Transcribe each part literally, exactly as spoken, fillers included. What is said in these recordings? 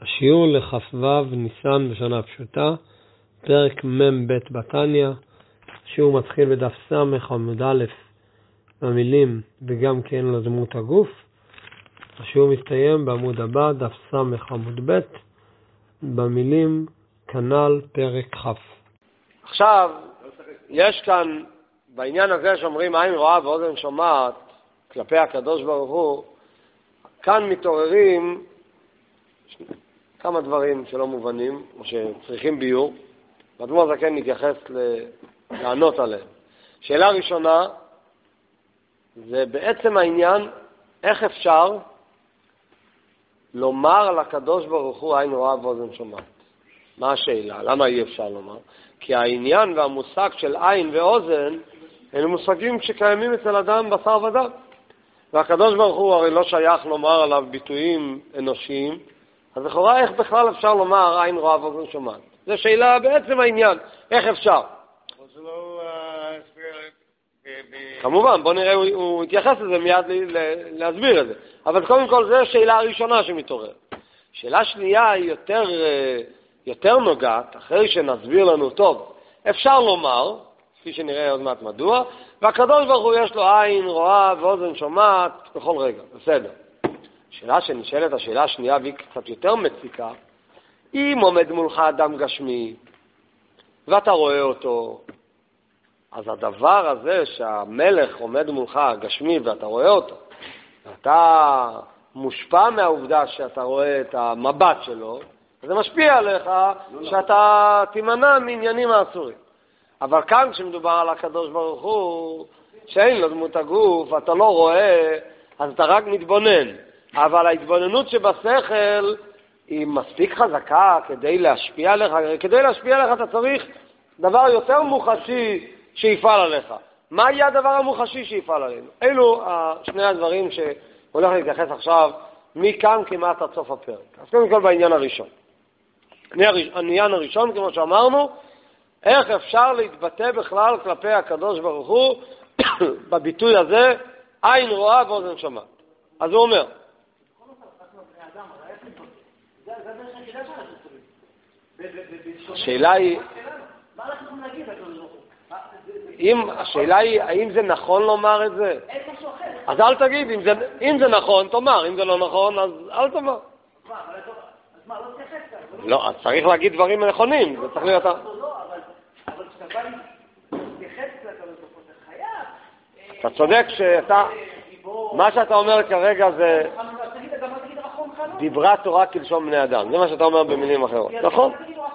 השיעור לכ"ו ניסן בשנה פשוטה, פרק מ"ב בתניא. השיעור מתחיל בדף ס' עמוד א' במילים וגם כן לדמות הגוף. השיעור מסתיים בעמוד הבא, דף ס' עמוד ב' במילים כנ"ל פרק כ'. עכשיו, יש כאן, בעניין הזה שאומרים עין רואה ואוזן שומעת כלפי הקדוש ברוך הוא, כאן מתעוררים כמה דברים שלא מובנים, או שצריכים ביור, ואדמו"ר הזקן נתייחס לענות עליהם. שאלה ראשונה, זה בעצם העניין, איך אפשר לומר על הקדוש ברוך הוא עין רואה ואוזן שומעת? מה השאלה? למה אי אפשר לומר? כי העניין והמושג של עין ואוזן, הם מושגים שקיימים אצל אדם בשר ודם. והקדוש ברוך הוא הרי לא שייך לומר עליו ביטויים אנושיים, אז לכאורה איך בכלל אפשר לומר עין רואה ואוזן שומעת? זו שאלה בעצם העניין, איך אפשר? כמובן, בוא נראה, הוא יתייחס לזה מיד להסביר את זה. אבל קודם כל, זו השאלה הראשונה שמתעוררת. שאלה שנייה היא יותר, יותר נוגעת, אחרי שנסביר לנו טוב. אפשר לומר, כפי שנראה עוד מעט מדוע, והקדוש ברוך הוא יש לו עין רואה ואוזן שומעת בכל רגע, בסדר. השאלה שנשאלת, השאלה השנייה, והיא קצת יותר מציקה, אם עומד מולך אדם גשמי, ואתה רואה אותו, אז הדבר הזה שהמלך עומד מולך גשמי ואתה רואה אותו, אתה מושפע מהעובדה שאתה רואה את המבט שלו, זה משפיע עליך שאתה תימנע מעניינים האסורים. אבל כאן כשמדובר על הקדוש ברוך הוא, שאין לו דמות הגוף, אתה לא רואה, אז אתה רק מתבונן. אבל ההתבוננות שבשכל היא מספיק חזקה כדי להשפיע עליך. כדי להשפיע עליך אתה צריך דבר יותר מוחשי שיפעל עליך. מה יהיה הדבר המוחשי שיפעל עלינו? אלו שני הדברים שהולך להתייחס עכשיו מכאן כמעט עד סוף הפרק. אז קודם כל בעניין הראשון. העניין הראשון, כמו שאמרנו, איך אפשר להתבטא בכלל כלפי הקדוש ברוך הוא בביטוי הזה, עין רואה ואוזן שומעת. אז הוא אומר, השאלה היא, אם, השאלה היא, האם זה נכון לומר את זה? אז אל תגיד, אם זה, אם זה נכון, תאמר, אם זה לא נכון, אז אל תאמר. לא, אז צריך להגיד דברים נכונים, זה צריך להיות... אתה צודק שאתה, מה שאתה אומר כרגע זה דיברה תורה כלשון בני אדם, זה מה שאתה אומר במילים אחרות, נכון?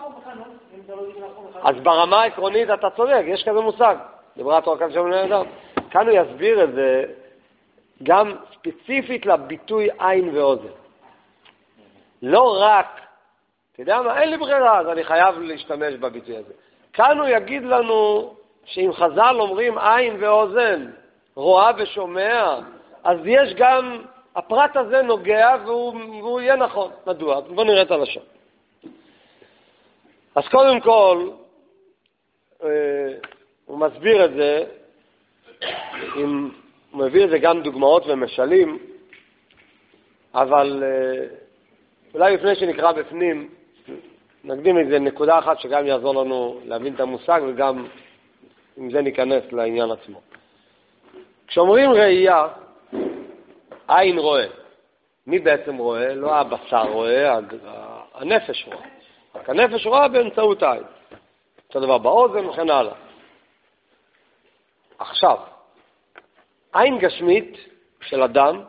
אז ברמה העקרונית אתה צודק, יש כזה מושג, דיברה תורה כלשון בני אדם. כאן הוא יסביר את זה גם ספציפית לביטוי עין ואוזן. לא רק, אתה יודע מה, אין לי ברירה, אז אני חייב להשתמש בביטוי הזה. כאן הוא יגיד לנו שאם חז"ל אומרים עין ואוזן, רואה ושומע, אז יש גם, הפרט הזה נוגע והוא, והוא יהיה נכון. מדוע? בוא נראה את הלשון. אז קודם כל, אה, הוא מסביר את זה, עם, הוא מביא את זה גם דוגמאות ומשלים, אבל אה, אולי לפני שנקרא בפנים, נקדים איזה נקודה אחת שגם יעזור לנו להבין את המושג וגם עם זה ניכנס לעניין עצמו. כשאומרים ראייה, עין רואה. מי בעצם רואה? לא הבשר רואה, הנפש רואה. רק הנפש רואה באמצעות העין. זה דבר באוזן וכן הלאה. עכשיו, עין גשמית של אדם,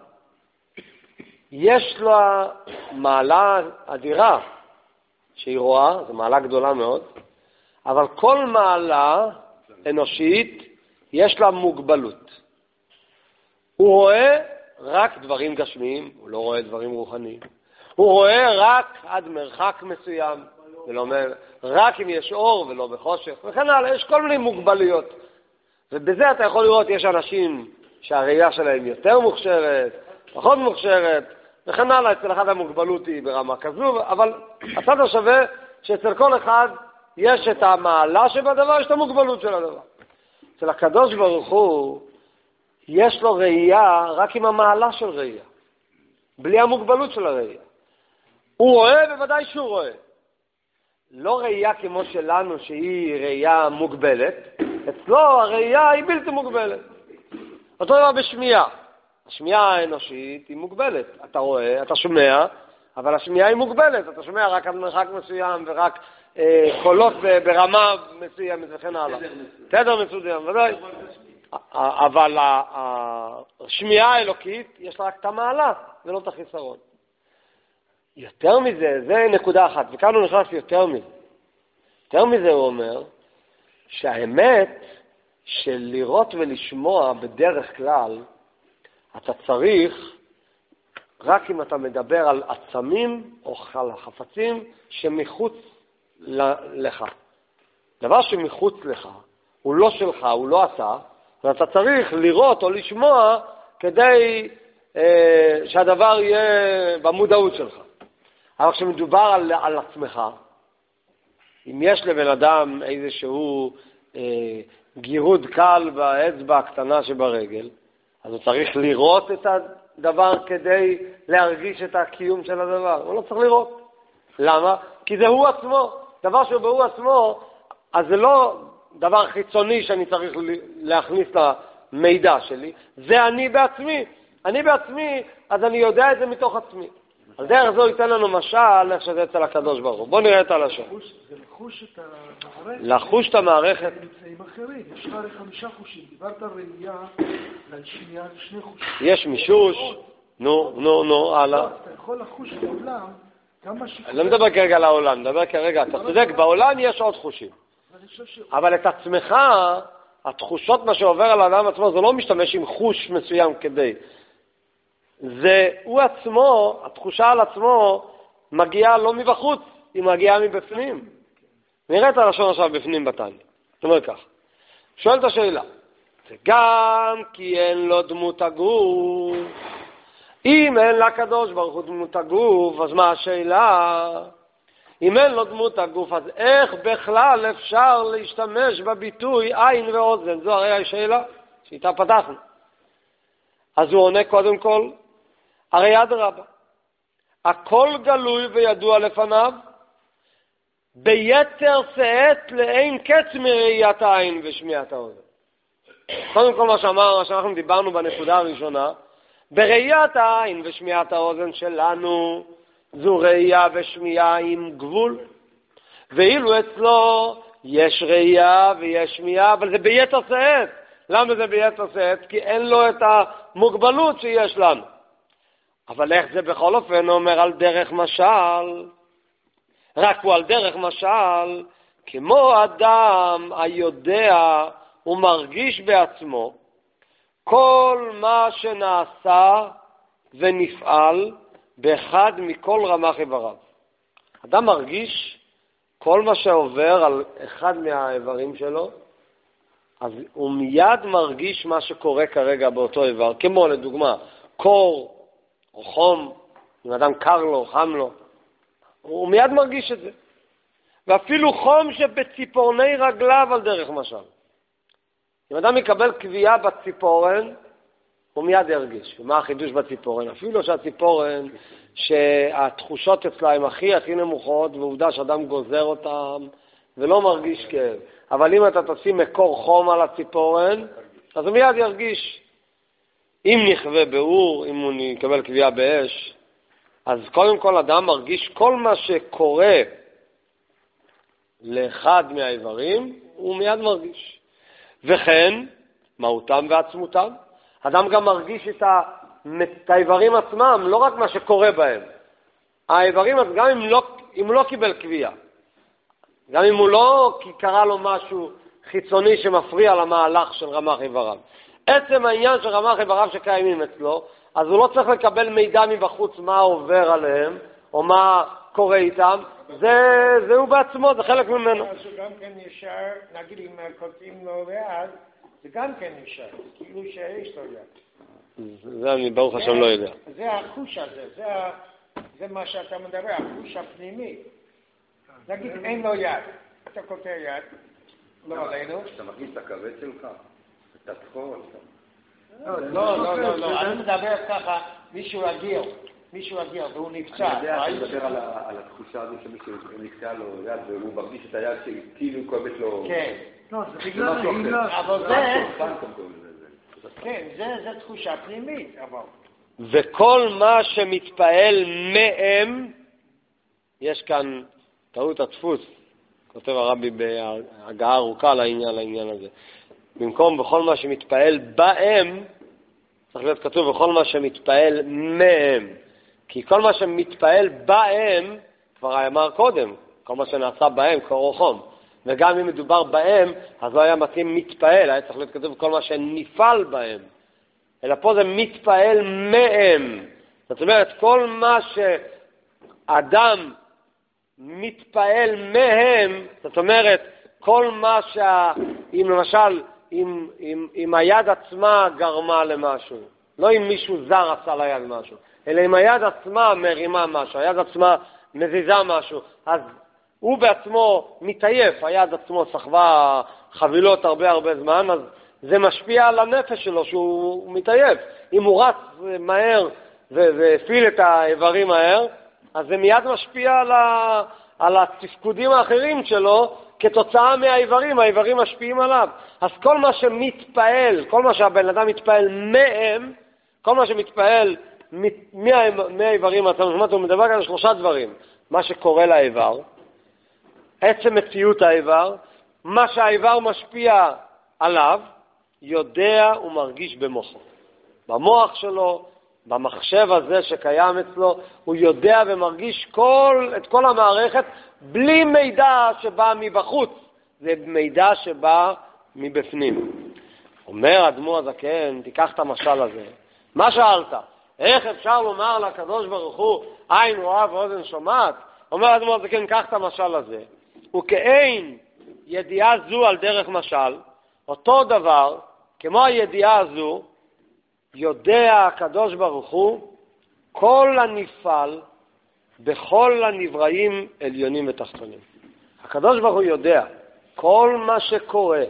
יש לה מעלה אדירה שהיא רואה, זו מעלה גדולה מאוד, אבל כל מעלה אנושית יש לה מוגבלות. הוא רואה רק דברים גשמיים, הוא לא רואה דברים רוחניים. הוא רואה רק עד מרחק מסוים, ולא אומר, רק אם יש אור ולא בחושך, וכן הלאה, יש כל מיני מוגבלויות. ובזה אתה יכול לראות, יש אנשים שהראייה שלהם יותר מוכשרת, פחות מוכשרת, וכן הלאה, אצל אחד המוגבלות היא ברמה כזו, אבל הצד השווה שאצל כל אחד יש את המעלה שבדבר, יש את המוגבלות של הדבר. אצל הקדוש ברוך הוא, יש לו ראייה רק עם המעלה של ראייה, בלי המוגבלות של הראייה. הוא רואה, בוודאי שהוא רואה. לא ראייה כמו שלנו, שהיא ראייה מוגבלת, אצלו הראייה היא בלתי מוגבלת. אותו דבר בשמיעה. השמיעה האנושית היא מוגבלת. אתה רואה, אתה שומע, אבל השמיעה היא מוגבלת. אתה שומע רק על מרחק מסוים ורק אה, קולות ברמה מסוימת וכן הלאה. תדר מסוים, ודאי. אבל השמיעה האלוקית יש לה רק את המעלה, ולא את החיסרון. יותר מזה, זה נקודה אחת, וכאן הוא נכנס יותר מזה. יותר מזה הוא אומר, שהאמת של לראות ולשמוע בדרך כלל, אתה צריך, רק אם אתה מדבר על עצמים או על חפצים שמחוץ לך. דבר שמחוץ לך, הוא לא שלך, הוא לא אתה, ואתה צריך לראות או לשמוע כדי אה, שהדבר יהיה במודעות שלך. אבל כשמדובר על, על עצמך, אם יש לבן אדם איזשהו אה, גירוד קל באצבע הקטנה שברגל, אז הוא צריך לראות את הדבר כדי להרגיש את הקיום של הדבר. הוא לא צריך לראות. למה? כי זה הוא עצמו. דבר שהוא בהוא עצמו, אז זה לא דבר חיצוני שאני צריך להכניס למידע שלי. זה אני בעצמי. אני בעצמי, אז אני יודע את זה מתוך עצמי. על דרך זו ייתן לנו משל איך שזה אצל הקדוש ברוך הוא. בוא נראה את הלשון. זה לחוש את המערכת. לחוש את המערכת. נמצאים אחרים. יש לך חמישה חושים. דיברת ראייה, לשמיעה, לשני חושים. יש מישוש. נו, נו, נו, הלאה. אתה יכול לחוש בעולם כמה ש... אני לא מדבר כרגע על העולם, מדבר כרגע. אתה צודק, בעולם יש עוד חושים. אבל את עצמך, התחושות מה שעובר על האדם עצמו, זה לא משתמש עם חוש מסוים כדי. זה הוא עצמו, התחושה על עצמו מגיעה לא מבחוץ, היא מגיעה מבפנים. נראה את הלשון עכשיו בפנים בתניא. זאת אומרת כך. שואל את השאלה. וגם כי אין לו דמות הגוף. אם אין לקדוש ברוך הוא דמות הגוף, אז מה השאלה? אם אין לו דמות הגוף, אז איך בכלל אפשר להשתמש בביטוי עין ואוזן? זו הרי השאלה שאיתה פתחנו. אז הוא עונה קודם כל, הרי אדרבה, הכל גלוי וידוע לפניו, ביתר שאת לאין קץ מראיית העין ושמיעת האוזן. קודם כל מה שאמר, מה שאנחנו דיברנו בנקודה הראשונה, בראיית העין ושמיעת האוזן שלנו, זו ראייה ושמיעה עם גבול. ואילו אצלו יש ראייה ויש שמיעה, אבל זה ביתר שאת. למה זה ביתר שאת? כי אין לו את המוגבלות שיש לנו. אבל איך זה בכל אופן אומר על דרך משל? רק הוא על דרך משל, כמו אדם היודע ומרגיש בעצמו כל מה שנעשה ונפעל באחד מכל רמ"ח איבריו. אדם מרגיש כל מה שעובר על אחד מהאיברים שלו, אז הוא מיד מרגיש מה שקורה כרגע באותו איבר, כמו לדוגמה קור או חום, אם אדם קר לו, חם לו, הוא מיד מרגיש את זה. ואפילו חום שבציפורני רגליו על דרך משל. אם אדם יקבל קביעה בציפורן, הוא מיד ירגיש. ומה החידוש בציפורן? אפילו שהציפורן, שהתחושות אצלה הן הכי הכי נמוכות, ועובדה שאדם גוזר אותם ולא מרגיש כאב. אבל אם אתה תשים מקור חום על הציפורן, אז הוא מיד ירגיש. אם נכווה באור, אם הוא יקבל קביעה באש, אז קודם כל אדם מרגיש כל מה שקורה לאחד מהאיברים, הוא מיד מרגיש. וכן, מהותם ועצמותם, אדם גם מרגיש את, ה... את האיברים עצמם, לא רק מה שקורה בהם. האיברים, גם אם לא, אם הוא לא קיבל קביעה, גם אם הוא לא כי קרה לו משהו חיצוני שמפריע למהלך של רמ"ח איבריו. עצם העניין של רמ"ח איבריו שקיימים אצלו, אז הוא לא צריך לקבל מידע מבחוץ מה עובר עליהם, או מה קורה איתם, זה, זה הוא בעצמו, זה חלק ממנו. אז הוא גם כן נשאר, נגיד אם כותבים לו ליד, זה גם כן נשאר, כאילו שיש לו יד. זה אני ברוך השם לא יודע. זה החוש הזה, זה, זה מה שאתה מדבר, החוש הפנימי. נגיד אין לו יד, אתה כותב יד, לא עלינו. אתה מכניס את הכבד שלך, את התחור. לא, לא, לא, לא, אני מדבר ככה, מישהו רגיל. מישהו הגיע והוא נפצע. אני יודע, אני מדבר על התחושה הזו שמישהו נקצה לו יד והוא מרגיש את היד שכאילו כואבת לו. כן. לא, זה בגלל רעילה. אבל זה... כן, זה תחושה פנימית, אבל... וכל מה שמתפעל מהם, יש כאן טעות הדפוס, כותב הרבי בהגעה ארוכה לעניין, לעניין הזה. במקום בכל מה שמתפעל בהם, צריך להיות כתוב בכל מה שמתפעל מהם. כי כל מה שמתפעל בהם, כבר אמר קודם, כל מה שנעשה בהם, קור וחום. וגם אם מדובר בהם, אז לא היה מתאים מתפעל, היה צריך להיות כתוב כל מה שנפעל בהם. אלא פה זה מתפעל מהם. זאת אומרת, כל מה שאדם מתפעל מהם, זאת אומרת, כל מה שה... אם למשל, אם, אם, אם היד עצמה גרמה למשהו, לא אם מישהו זר עשה ליד משהו, אלא אם היד עצמה מרימה משהו, היד עצמה מזיזה משהו, אז הוא בעצמו מתעייף, היד עצמו סחבה חבילות הרבה הרבה זמן, אז זה משפיע על הנפש שלו שהוא מתעייף. אם הוא רץ מהר והפעיל את האיברים מהר, אז זה מיד משפיע על, ה... על התפקודים האחרים שלו, כתוצאה מהאיברים, האיברים משפיעים עליו. אז כל מה שמתפעל, כל מה שהבן אדם מתפעל מהם, כל מה שמתפעל מה... מהאיברים, זאת אומרת, הוא מדבר על שלושה דברים. מה שקורה לאיבר, עצם מציאות האיבר, מה שהאיבר משפיע עליו, יודע ומרגיש במוחו. במוח שלו, במחשב הזה שקיים אצלו, הוא יודע ומרגיש כל, את כל המערכת בלי מידע שבא מבחוץ. זה מידע שבא מבפנים. אומר אדמו"ר הזקן, תיקח את המשל הזה. מה שאלת? איך אפשר לומר לקדוש ברוך הוא עין רואה ואוזן שומעת? אומר אדמו"ר הזקן, קח את המשל הזה. וכאין ידיעה זו על דרך משל, אותו דבר, כמו הידיעה הזו, יודע הקדוש ברוך הוא כל הנפעל בכל הנבראים עליונים ותחתונים. הקדוש ברוך הוא יודע כל מה שקורה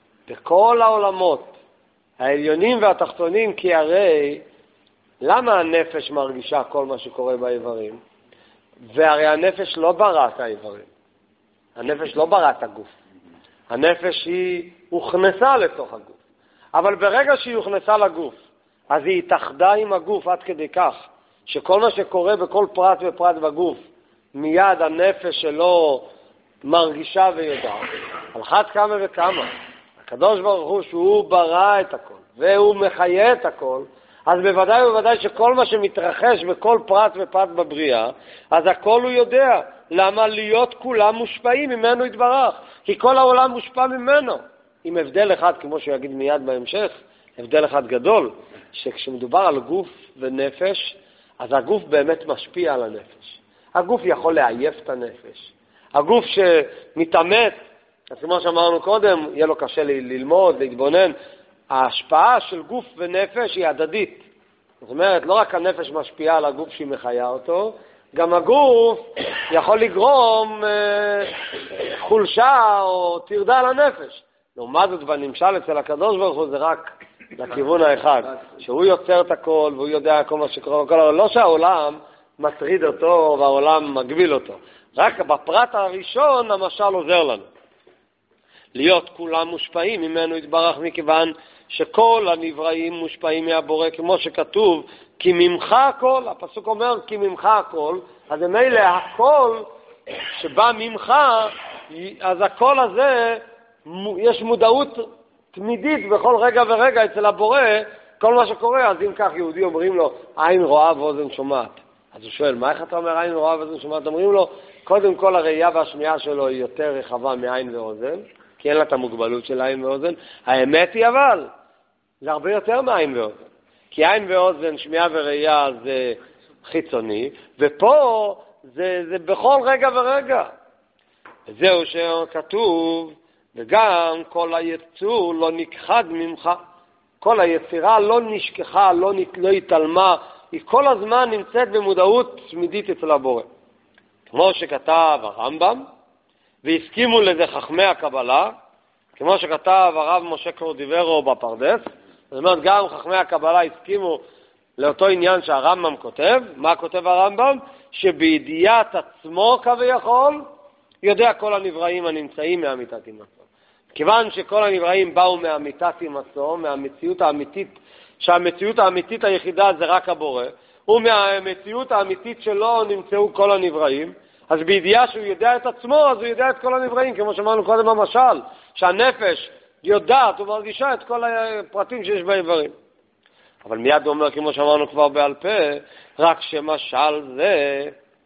בכל העולמות, העליונים והתחתונים, כי הרי למה הנפש מרגישה כל מה שקורה באיברים? והרי הנפש לא ברא את האיברים. הנפש לא ברא את הגוף. הנפש היא הוכנסה לתוך הגוף. אבל ברגע שהיא הוכנסה לגוף, אז היא התאחדה עם הגוף עד כדי כך, שכל מה שקורה בכל פרט ופרט בגוף, מיד הנפש שלו מרגישה ויודעת. על אחת כמה וכמה. הקדוש ברוך הוא שהוא ברא את הכל, והוא מחיה את הכל, אז בוודאי ובוודאי שכל מה שמתרחש בכל פרט ופרט בבריאה, אז הכל הוא יודע. למה? להיות כולם מושפעים ממנו יתברך. כי כל העולם מושפע ממנו. עם הבדל אחד, כמו שהוא יגיד מיד בהמשך, הבדל אחד גדול, שכשמדובר על גוף ונפש, אז הגוף באמת משפיע על הנפש. הגוף יכול לעייף את הנפש. הגוף שמתאמץ, אז כמו שאמרנו קודם, יהיה לו קשה ללמוד, להתבונן. ההשפעה של גוף ונפש היא הדדית. זאת אומרת, לא רק הנפש משפיעה על הגוף שהיא מחיה אותו, גם הגוף יכול לגרום אה, חולשה או תרדה על הנפש. לעומת זאת, בנמשל אצל הקדוש ברוך הוא זה רק לכיוון האחד, שהוא יוצר את הכל והוא יודע כל מה שקורה, כל... לא שהעולם מטריד אותו והעולם מגביל אותו. רק בפרט הראשון המשל עוזר לנו. להיות כולם מושפעים ממנו יתברך, מכיוון שכל הנבראים מושפעים מהבורא, כמו שכתוב, כי ממך הכל, הפסוק אומר כי ממך הכל, אז מילא הכל שבא ממך, אז הכל הזה, יש מודעות תמידית בכל רגע ורגע אצל הבורא, כל מה שקורה. אז אם כך יהודי אומרים לו, עין רואה ואוזן שומעת. אז הוא שואל, מה איך אתה אומר עין רואה ואוזן שומעת? אומרים לו, קודם כל הראייה והשמיעה שלו היא יותר רחבה מעין ואוזן, כי אין לה את המוגבלות של עין ואוזן. האמת היא אבל, זה הרבה יותר מעין ואוזן. כי עין ואוזן, שמיעה וראייה זה חיצוני, ופה זה, זה בכל רגע ורגע. זהו שכתוב, וגם כל היצור לא נכחד ממך. כל היצירה לא נשכחה, לא, לא התעלמה, היא כל הזמן נמצאת במודעות תמידית אצל הבורא. כמו שכתב הרמב"ם, והסכימו לזה חכמי הקבלה, כמו שכתב הרב משה קורדיברו בפרדס, זאת אומרת, גם חכמי הקבלה הסכימו לאותו עניין שהרמב"ם כותב. מה כותב הרמב"ם? שבידיעת עצמו כביכול יודע כל הנבראים הנמצאים מאמיתת הימצאו. כיוון שכל הנבראים באו מאמיתת הימצאו, מהמציאות האמיתית, שהמציאות האמיתית היחידה זה רק הבורא, ומהמציאות האמיתית שלו נמצאו כל הנבראים, אז בידיעה שהוא יודע את עצמו, אז הוא יודע את כל הנבראים, כמו שאמרנו קודם במשל, שהנפש יודעת ומרגישה את כל הפרטים שיש באיברים. אבל מיד הוא אומר, כמו שאמרנו כבר בעל פה, רק שמשל זה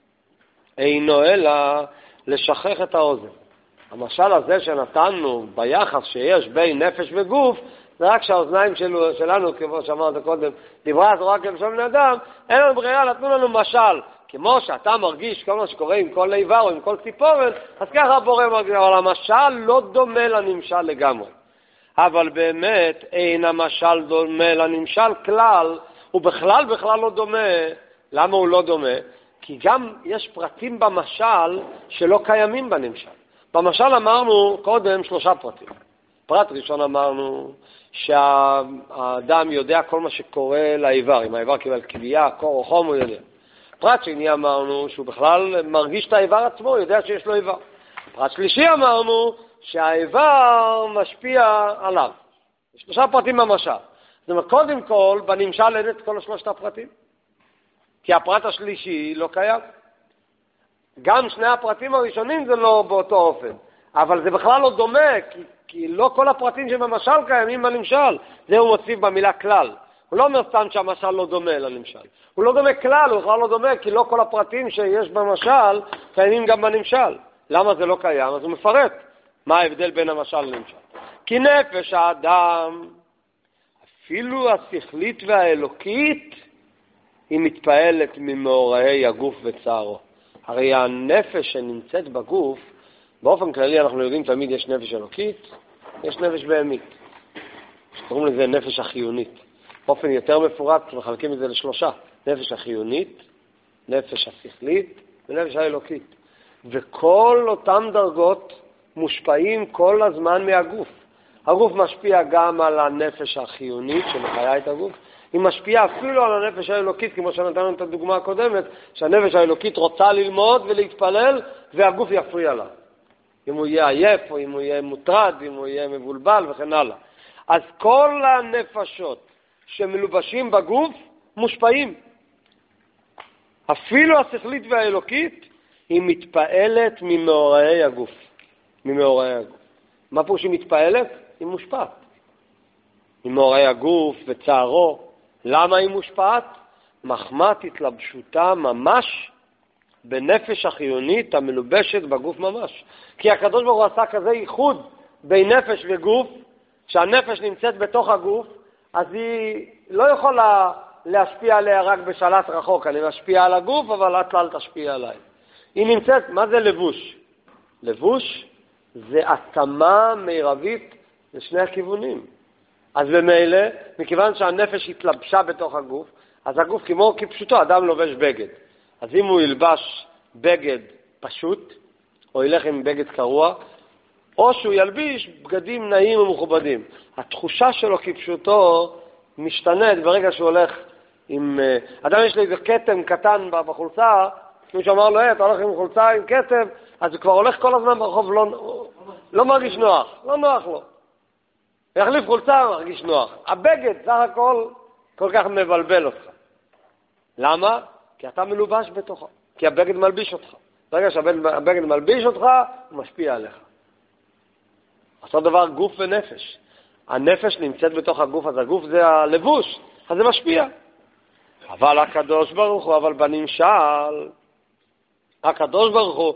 אינו אלא לשכח את האוזן. המשל הזה שנתנו ביחס שיש בין נפש וגוף, זה רק שהאוזניים שלנו, שלנו כמו שאמרת קודם, דיברה התורה כבשם בני אדם, אין לנו ברירה, נתנו לנו משל. כמו שאתה מרגיש כל מה שקורה עם כל איבר או עם כל ציפורן, אז ככה הבורא מרגיש, אבל המשל לא דומה לנמשל לגמרי. אבל באמת אין המשל דומה לנמשל כלל, הוא בכלל בכלל לא דומה. למה הוא לא דומה? כי גם יש פרטים במשל שלא קיימים בנמשל. במשל אמרנו קודם שלושה פרטים. פרט ראשון אמרנו שהאדם יודע כל מה שקורה לאיבר. אם האיבר קיבל כליה, קור או חום, הוא יודע. פרט שני אמרנו שהוא בכלל מרגיש את האיבר עצמו, הוא יודע שיש לו איבר. פרט שלישי אמרנו שהאיבר משפיע עליו. שלושה פרטים במשל. זאת אומרת, קודם כל, בנמשל אין את כל השלושת הפרטים. כי הפרט השלישי לא קיים. גם שני הפרטים הראשונים זה לא באותו אופן. אבל זה בכלל לא דומה, כי, כי לא כל הפרטים שבמשל קיימים בנמשל. זה הוא מוסיף במילה כלל. הוא לא אומר סתם שהמשל לא דומה לנמשל. הוא לא דומה כלל, הוא בכלל לא דומה, כי לא כל הפרטים שיש במשל קיימים גם בנמשל. למה זה לא קיים? אז הוא מפרט מה ההבדל בין המשל לנמשל. כי נפש האדם, אפילו השכלית והאלוקית, היא מתפעלת ממאורעי הגוף וצערו. הרי הנפש שנמצאת בגוף, באופן כללי אנחנו יודעים תמיד יש נפש אלוקית, יש נפש בהמית. שקוראים לזה נפש החיונית. באופן יותר מפורט מחלקים את זה לשלושה. נפש החיונית, נפש השכלית ונפש האלוקית. וכל אותם דרגות מושפעים כל הזמן מהגוף. הגוף משפיע גם על הנפש החיונית שמחיה את הגוף. היא משפיעה אפילו על הנפש האלוקית, כמו שנתנו את הדוגמה הקודמת, שהנפש האלוקית רוצה ללמוד ולהתפלל, והגוף יפריע לה. אם הוא יהיה עייף, או אם הוא יהיה מוטרד, אם הוא יהיה מבולבל וכן הלאה. אז כל הנפשות שמלובשים בגוף מושפעים. אפילו השכלית והאלוקית היא מתפעלת ממאורעי הגוף. ממאורעי הגוף. מה פה שהיא מתפעלת? היא מושפעת. ממאורעי הגוף וצערו. למה היא מושפעת? מחמת התלבשותה ממש בנפש החיונית המלובשת בגוף ממש. כי הקדוש ברוך הוא עשה כזה ייחוד בין נפש וגוף, שהנפש נמצאת בתוך הגוף, אז היא לא יכולה להשפיע עליה רק בשלט רחוק. אני משפיע על הגוף, אבל את לא תשפיע עליי. היא נמצאת, מה זה לבוש? לבוש זה התאמה מירבית לשני הכיוונים. אז במילא, מכיוון שהנפש התלבשה בתוך הגוף, אז הגוף כמו כפשוטו, אדם לובש בגד. אז אם הוא ילבש בגד פשוט, או ילך עם בגד קרוע, או שהוא ילביש בגדים נעים ומכובדים. התחושה שלו כפשוטו משתנית ברגע שהוא הולך עם... אדם יש לו איזה כתם קטן בחולצה, מישהו אמר לו, hey, אתה הולך עם חולצה עם כתם, אז הוא כבר הולך כל הזמן ברחוב, לא, לא מרגיש נוח, לא נוח לו. יחליף חולצה, מרגיש נוח. הבגד, סך הכל, כל כך מבלבל אותך. למה? כי אתה מלובש בתוכו. כי הבגד מלביש אותך. ברגע שהבגד מלביש אותך, הוא משפיע עליך. אותו דבר גוף ונפש. הנפש נמצאת בתוך הגוף, אז הגוף זה הלבוש, אז זה משפיע. אבל הקדוש ברוך הוא, אבל בנמשל, הקדוש ברוך הוא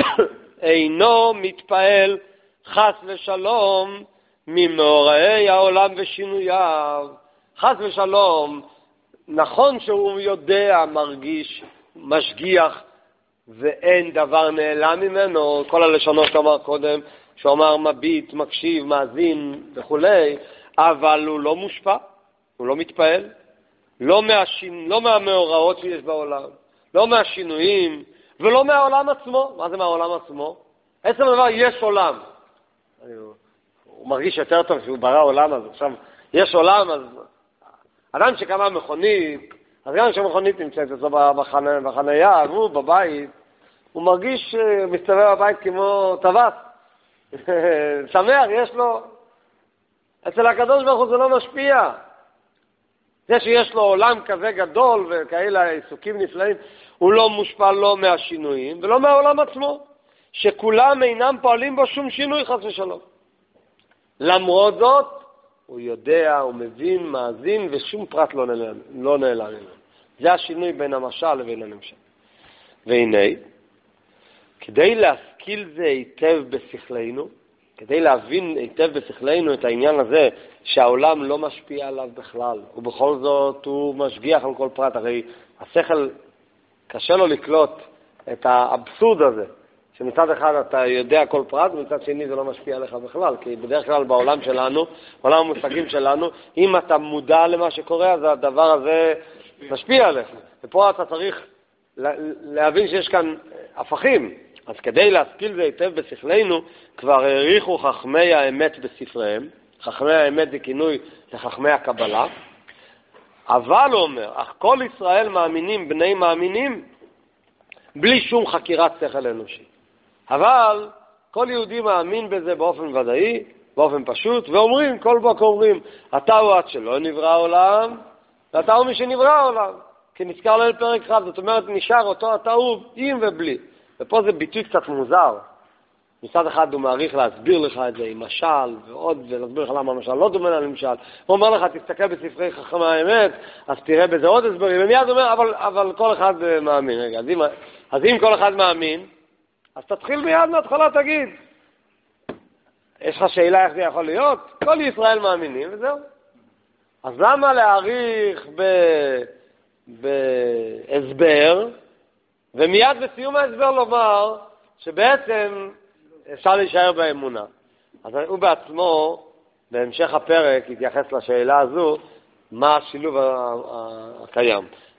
אינו מתפעל חס ושלום ממאורעי העולם ושינוייו. חס ושלום, נכון שהוא יודע, מרגיש, משגיח, ואין דבר נעלם ממנו, כל הלשונות שאמר קודם, שהוא אמר מביט, מקשיב, מאזין וכו', אבל הוא לא מושפע, הוא לא מתפעל, לא, מהשינ... לא מהמאורעות שיש בעולם, לא מהשינויים, ולא מהעולם עצמו. מה זה מהעולם עצמו? עצם דבר, יש עולם. הוא מרגיש יותר טוב שהוא ברא עולם, אז עכשיו יש עולם, אז אדם שקמה מכונית, אז גם כשמכונית נמצאת אצלו בחניה, בחניה, הוא בבית, הוא מרגיש מסתובב בבית כמו טווס. שמח, יש לו. אצל הקדוש ברוך הוא זה לא משפיע. זה שיש לו עולם כזה גדול וכאלה עיסוקים נפלאים, הוא לא מושפע לא מהשינויים ולא מהעולם עצמו, שכולם אינם פועלים בו שום שינוי חס ושלום. למרות זאת, הוא יודע, הוא מבין, מאזין, ושום פרט לא נעלם. לא נעלם. זה השינוי בין המשל לבין הנמשל. והנה, כדי להשכיל זה היטב בשכלנו, כדי להבין היטב בשכלנו את העניין הזה שהעולם לא משפיע עליו בכלל, ובכל זאת הוא משגיח על כל פרט. הרי השכל קשה לו לקלוט את האבסורד הזה, שמצד אחד אתה יודע כל פרט, ומצד שני זה לא משפיע עליך בכלל, כי בדרך כלל בעולם שלנו, בעולם המושגים שלנו, אם אתה מודע למה שקורה, אז הדבר הזה משפיע עליך. ופה אתה צריך להבין שיש כאן הפכים. אז כדי להשכיל זה היטב בשכלנו, כבר העריכו חכמי האמת בספריהם. חכמי האמת זה כינוי לחכמי הקבלה. אבל הוא אומר, אך כל ישראל מאמינים, בני מאמינים, בלי שום חקירת שכל אנושי. אבל כל יהודי מאמין בזה באופן ודאי, באופן פשוט, ואומרים, כל בוקר אומרים, אתה הוא עד שלא נברא העולם, ואתה הוא מי שנברא העולם. כי נזכר לו לפרק אחד, זאת אומרת, נשאר אותו, אתה הוא עם ובלי. ופה זה ביטוי קצת מוזר. מצד אחד הוא מעריך להסביר לך את זה עם משל, ועוד, ולהסביר לך למה המשל לא דומה למשל. הוא אומר לך, תסתכל בספרי חכמי האמת, אז תראה בזה עוד הסברים. ומיד הוא אומר, אבל, אבל כל אחד מאמין. רגע, אז אם, אז אם כל אחד מאמין, אז תתחיל מיד מההתחלה, תגיד. יש לך שאלה איך זה יכול להיות? כל ישראל מאמינים, וזהו. אז למה להעריך ב... בהסבר, ומיד בסיום ההסבר לומר שבעצם אפשר להישאר באמונה? אז הוא בעצמו, בהמשך הפרק, יתייחס לשאלה הזו, מה השילוב הקיים.